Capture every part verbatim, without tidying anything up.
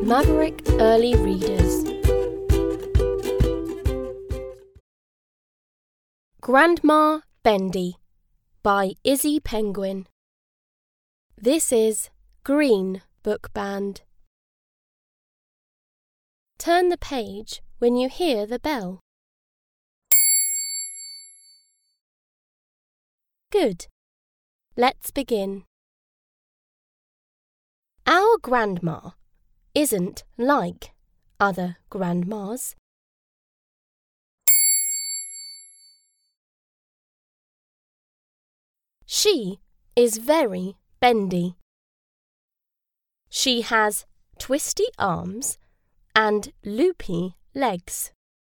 Maverick Early Readers. Grandma Bendy by Izzy Penguin. This is Green Book Band. Turn the page when you hear the bell. Good. Let's begin. Our grandma isn't like other grandmas. She is very bendy. She has twisty arms and loopy legs.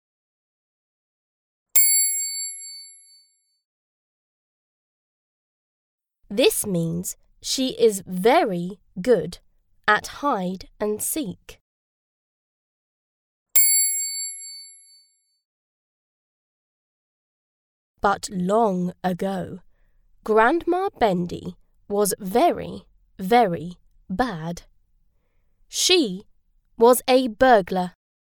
This means she is very good at hide and seek. But long ago, Grandma Bendy was very, very bad. She was a burglar.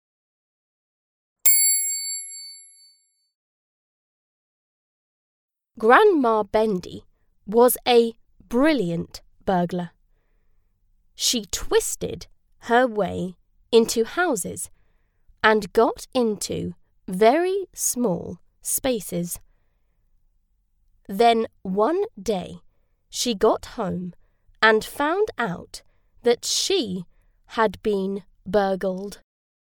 Grandma Bendy was a brilliant burglar. She twisted her way into houses and got into very small spaces. Then one day she got home and found out that she had been burgled.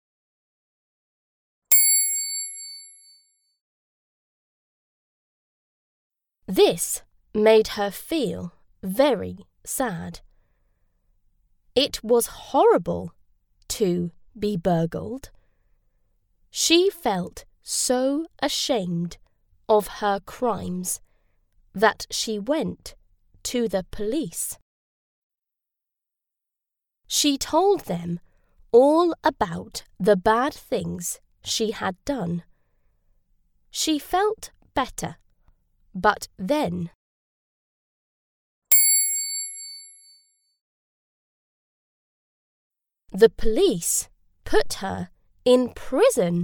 This made her feel very sad. It was horrible to be burgled. She felt so ashamed of her crimes that she went to the police. She told them all about the bad things she had done. She felt better, but then the police put her in prison.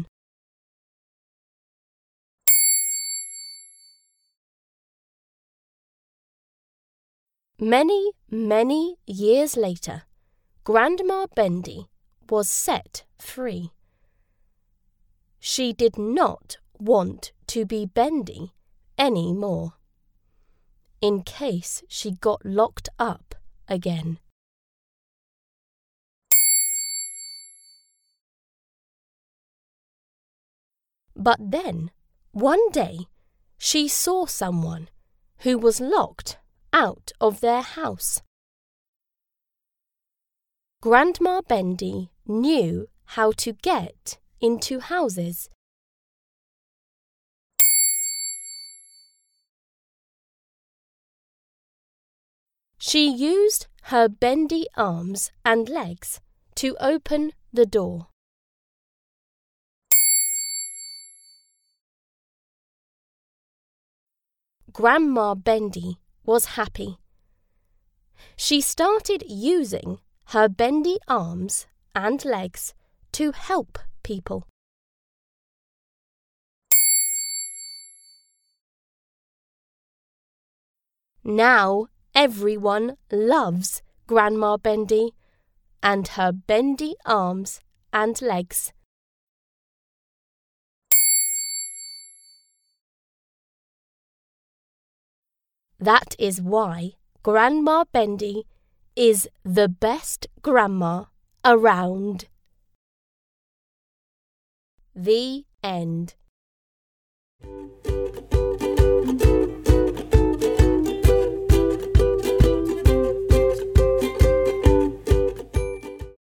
Many, many years later, Grandma Bendy was set free. She did not want to be bendy any more, in case she got locked up again. But then, one day, she saw someone who was locked out of their house. Grandma Bendy knew how to get into houses. She used her bendy arms and legs to open the door. Grandma Bendy was happy. She started using her bendy arms and legs to help people. Now everyone loves Grandma Bendy and her bendy arms and legs. That is why Grandma Bendy is the best grandma around. The end.